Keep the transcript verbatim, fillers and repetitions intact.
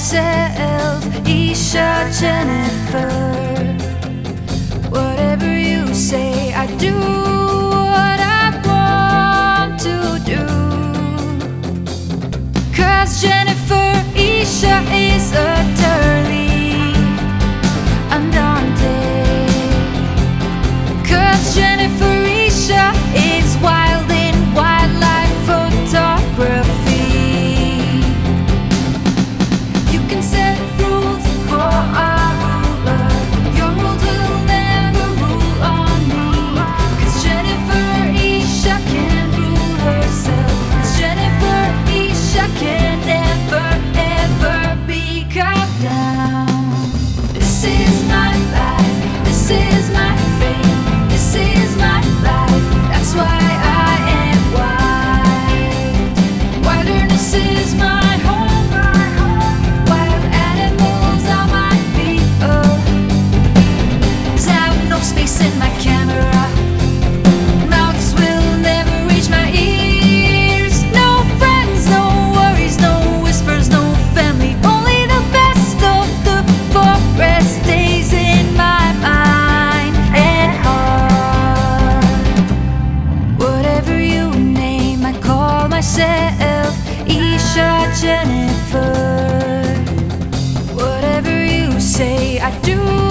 myself, Isha Jennifer. Whatever you say, I do what I want to do. 'Cause Jennifer Isha is utterly undaunted. 'Cause Jennifer Isha is wild in wildlife photography. You can set rules for a ruler, your rules will never rule on me. 'Cause Jennifer Isha can't rule herself. 'Cause Jennifer Isha can never, ever be calmed down. This is my life, this is my fate, this is my life. That's why I am wild. Wilderness is my home, wild animals are my people. 'Cause I have no space in my camera, mouths will never reach my ears. No friends, no worries, no whispers, no family. Only the best of the forest stays in my mind and heart. Whatever you name, I call myself Isha Jennifer. Whatever you say, I do